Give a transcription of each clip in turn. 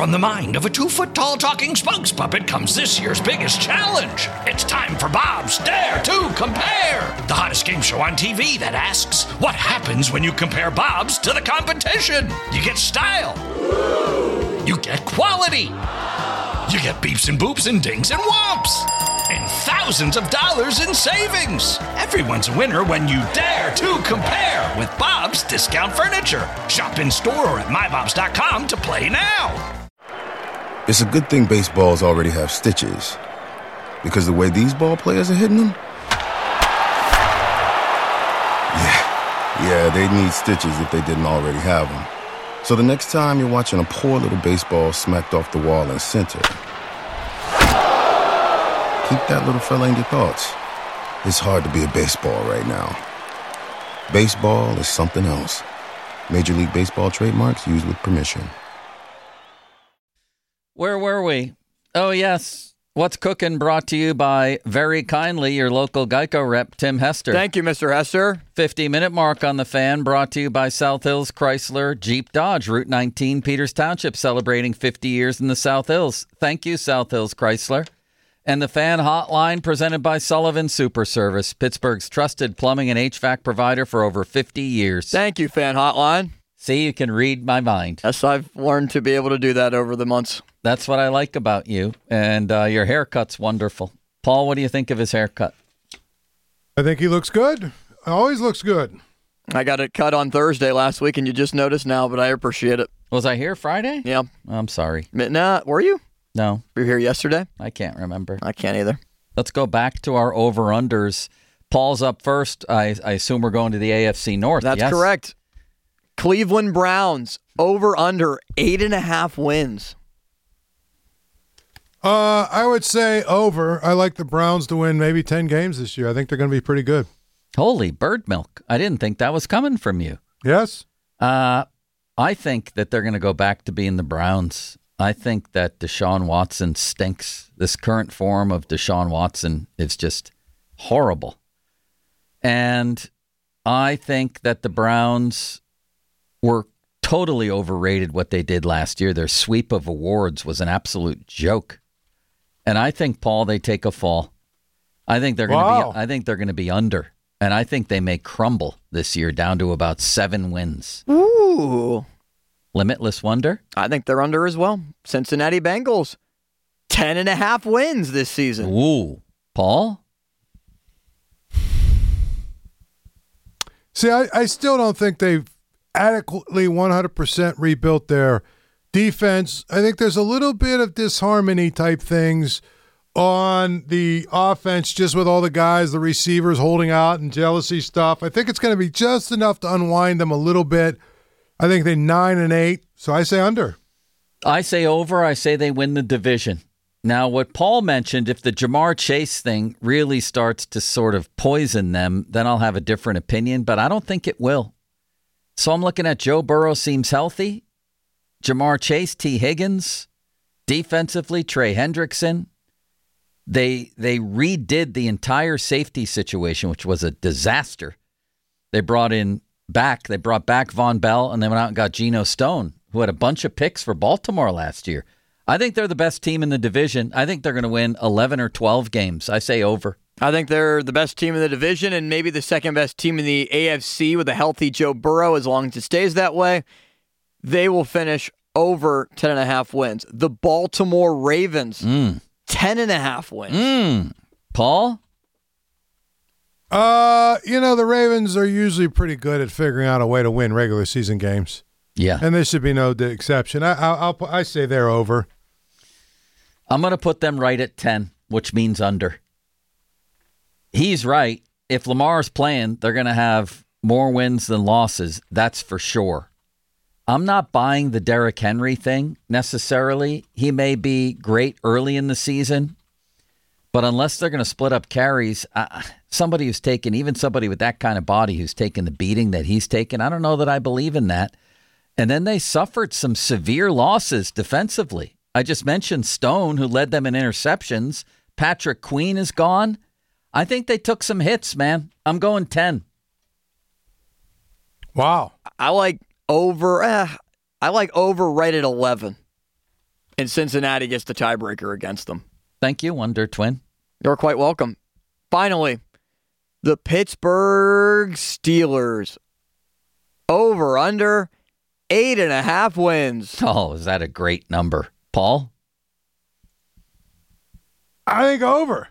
From the mind of a 2-foot-tall talking spokes puppet comes this year's biggest challenge. It's time for Bob's Dare to Compare, the hottest game show on TV that asks, what happens when you compare Bob's to the competition? You get style. You get quality. You get beeps and boops and dings and whomps. And thousands of dollars in savings. Everyone's a winner when you dare to compare with Bob's Discount Furniture. Shop in store or at mybobs.com to play now. It's a good thing baseballs already have stitches. Because the way these ball players are hitting them? Yeah, they'd need stitches if they didn't already have them. So the next time you're watching a poor little baseball smacked off the wall in center, keep that little fella in your thoughts. It's hard to be a baseball right now. Baseball is something else. Major League Baseball trademarks used with permission. Where were we? Oh, yes. What's Cooking brought to you by, very kindly, your local Geico rep, Tim Hester. Thank you, Mr. Hester. 50-minute mark on the Fan brought to you by South Hills Chrysler Jeep Dodge, Route 19, Peters Township, celebrating 50 years in the South Hills. Thank you, South Hills Chrysler. And the Fan Hotline presented by Sullivan Super Service, Pittsburgh's trusted plumbing and HVAC provider for over 50 years. Thank you, Fan Hotline. See, you can read my mind. Yes, I've learned to be able to do that over the months. That's what I like about you. And your haircut's wonderful. Paul, what do you think of his haircut? I think he looks good. Always looks good. I got it cut on Thursday last week, and you just noticed now, but I appreciate it. Was I here Friday? Yeah. I'm sorry. Nah, were you? No. Were you here yesterday? I can't remember. I can't either. Let's go back to our over-unders. Paul's up first. I assume we're going to the AFC North. That's yes? correct. Cleveland Browns, over-under 8.5 wins. I would say over. I like the Browns to win maybe 10 games this year. I think they're going to be pretty good. Holy bird milk. I didn't think that was coming from you. Yes? I think that they're going to go back to being the Browns. I think that Deshaun Watson stinks. This current form of Deshaun Watson is just horrible. And I think that the Browns were totally overrated what they did last year. Their sweep of awards was an absolute joke. And I think, Paul, they take a fall. I think they're going to be under. And I think they may crumble this year down to about 7 wins. Ooh. Limitless wonder? I think they're under as well. Cincinnati Bengals, 10.5 wins this season. Ooh. Paul? See, I still don't think they've adequately 100% rebuilt their defense. I think there's a little bit of disharmony type things on the offense, just with all the guys, the receivers holding out and jealousy stuff. I think it's going to be just enough to unwind them a little bit. I think they're 9-8, so I say under. I say over. I say they win the division. Now, what Paul mentioned, if the Jamar Chase thing really starts to sort of poison them, then I'll have a different opinion, but I don't think it will. So I'm looking at Joe Burrow seems healthy. Jamar Chase, T. Higgins. Defensively, Trey Hendrickson. They redid the entire safety situation, which was a disaster. They brought back Von Bell, and they went out and got Geno Stone, who had a bunch of picks for Baltimore last year. I think they're the best team in the division. I think they're going to win 11 or 12 games. I say over. I think they're the best team in the division and maybe the second best team in the AFC with a healthy Joe Burrow, as long as it stays that way. They will finish over 10.5 wins. The Baltimore Ravens, 10.5 wins. Paul? The Ravens are usually pretty good at figuring out a way to win regular season games. Yeah. And this should be no exception. I say they're over. I'm going to put them right at 10, which means under. He's right. If Lamar's playing, they're going to have more wins than losses. That's for sure. I'm not buying the Derrick Henry thing necessarily. He may be great early in the season, but unless they're going to split up carries, somebody with that kind of body who's taken the beating that he's taken, I don't know that I believe in that. And then they suffered some severe losses defensively. I just mentioned Stone, who led them in interceptions. Patrick Queen is gone. I think they took some hits, man. I'm going 10. Wow. I like over right at 11. and Cincinnati gets the tiebreaker against them. Thank you, Wonder Twin. You're quite welcome. Finally, the Pittsburgh Steelers. Over under 8.5 wins. Oh, is that a great number? Paul? I think over.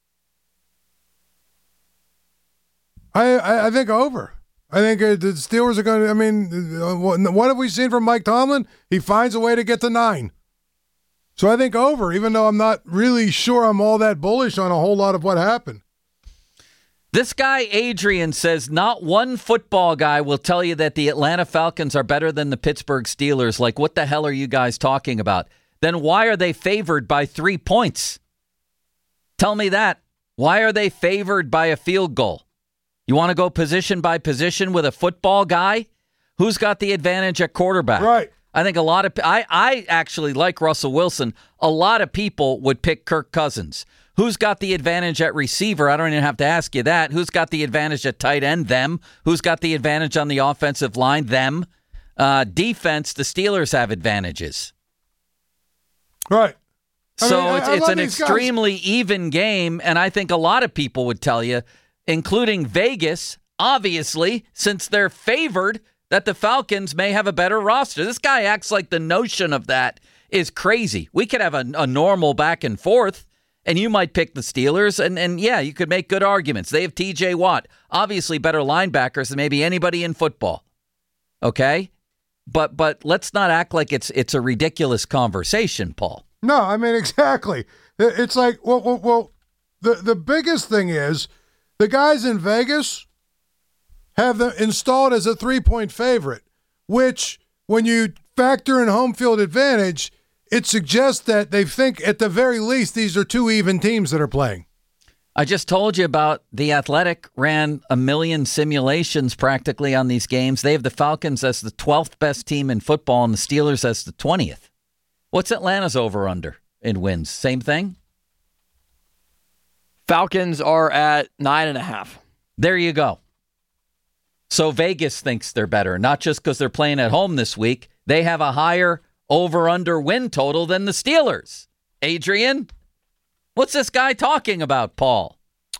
I think over. I think the Steelers are going to, I mean, what have we seen from Mike Tomlin? He finds a way to get to 9. So I think over, even though I'm not really sure I'm all that bullish on a whole lot of what happened. This guy, Adrian, says not one football guy will tell you that the Atlanta Falcons are better than the Pittsburgh Steelers. Like, what the hell are you guys talking about? Then why are they favored by 3 points? Tell me that. Why are they favored by a field goal? You want to go position by position with a football guy? Who's got the advantage at quarterback? Right. I think a lot of I actually like Russell Wilson. A lot of people would pick Kirk Cousins. Who's got the advantage at receiver? I don't even have to ask you that. Who's got the advantage at tight end? Them. Who's got the advantage on the offensive line? Them. Defense, the Steelers have advantages. Right. So it's an extremely even game, and I think a lot of people would tell you, including Vegas, obviously, since they're favored, that the Falcons may have a better roster. This guy acts like the notion of that is crazy. We could have a normal back and forth, and you might pick the Steelers, and yeah, you could make good arguments. They have T.J. Watt, obviously better linebackers than maybe anybody in football. Okay? But let's not act like it's a ridiculous conversation, Paul. No, I mean, exactly. It's like, well, the biggest thing is the guys in Vegas have them installed as a 3-point favorite, which when you factor in home field advantage, it suggests that they think at the very least these are 2 even teams that are playing. I just told you about The Athletic ran 1 million simulations practically on these games. They have the Falcons as the 12th best team in football and the Steelers as the 20th. What's Atlanta's over-under in wins? Same thing? Falcons are at 9.5. There you go. So Vegas thinks they're better, not just because they're playing at home this week. They have a higher over-under win total than the Steelers. Adrian, what's this guy talking about, Paul?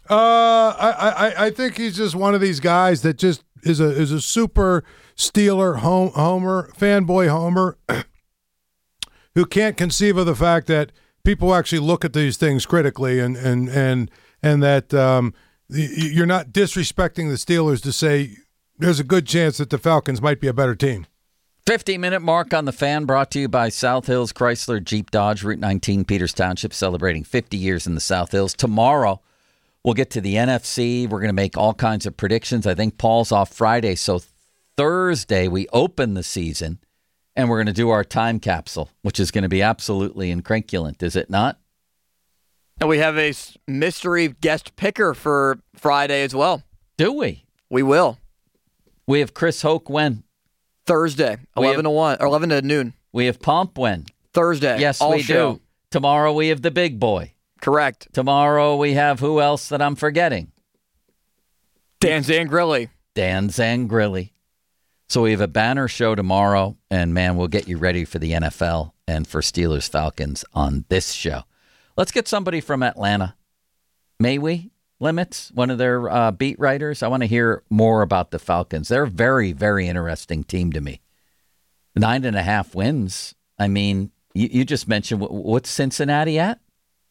I think he's just one of these guys that just is a super Steeler homer, fanboy homer, who can't conceive of the fact that people actually look at these things critically and that you're not disrespecting the Steelers to say there's a good chance that the Falcons might be a better team. 50-minute mark on the Fan, brought to you by South Hills Chrysler Jeep Dodge, Route 19, Peters Township, celebrating 50 years in the South Hills. Tomorrow, we'll get to the NFC. We're going to make all kinds of predictions. I think Paul's off Friday, so Thursday we open the season, and we're going to do our time capsule, which is going to be absolutely incrinculant, is it not? And we have a mystery guest picker for Friday as well. Do we? We will. We have Chris Hoke when? Thursday, 11 to 1 or 11 to noon. We have Pomp when? Thursday. Yes, we do. Tomorrow we have the big boy. Correct. Tomorrow we have who else that I'm forgetting? Dan Zangrilli. Dan Zangrilli. So we have a banner show tomorrow, and man, we'll get you ready for the NFL and for Steelers Falcons on this show. Let's get somebody from Atlanta. May we? Limits, one of their beat writers. I want to hear more about the Falcons. They're a very, very interesting team to me. 9.5 wins. I mean, you just mentioned, what's Cincinnati at?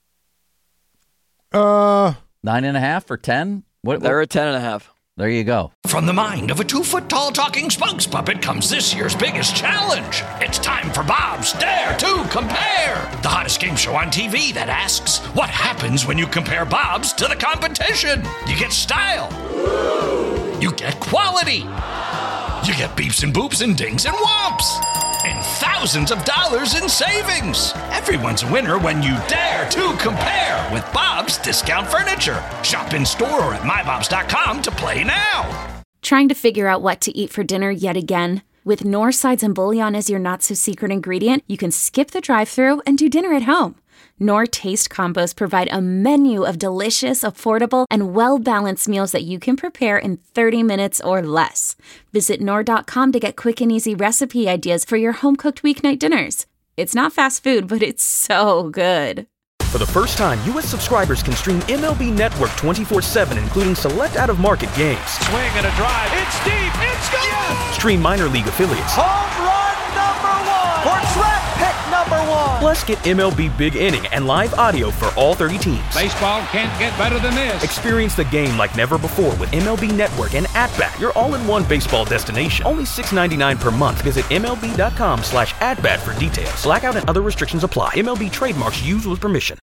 9.5 or 10? They're at 10.5. There you go. From the mind of a 2-foot-tall talking spokes puppet comes this year's biggest challenge. It's time for Bob's Dare to Compare, the hottest game show on TV that asks, what happens when you compare Bob's to the competition? You get style. You get quality. You get beeps and boops and dings and whomps. And thousands of dollars in savings. Everyone's a winner when you dare to compare with Bob's Discount Furniture. Shop in store or at mybobs.com to play now. Trying to figure out what to eat for dinner yet again? With Knorr Sides and Bouillon as your not-so-secret ingredient, you can skip the drive-thru and do dinner at home. Knorr Taste Combos provide a menu of delicious, affordable, and well-balanced meals that you can prepare in 30 minutes or less. Visit Knorr.com to get quick and easy recipe ideas for your home-cooked weeknight dinners. It's not fast food, but it's so good. For the first time, U.S. subscribers can stream MLB Network 24/7, including select out-of-market games. Swing and a drive. It's deep. It's gone. Yes! Stream minor league affiliates. Home run number 1. Or track pick number 1. Plus, get MLB Big Inning and live audio for all 30 teams. Baseball can't get better than this. Experience the game like never before with MLB Network and At-Bat, your all-in-one baseball destination. Only $6.99 per month. Visit MLB.com/atbat for details. Blackout and other restrictions apply. MLB trademarks used with permission.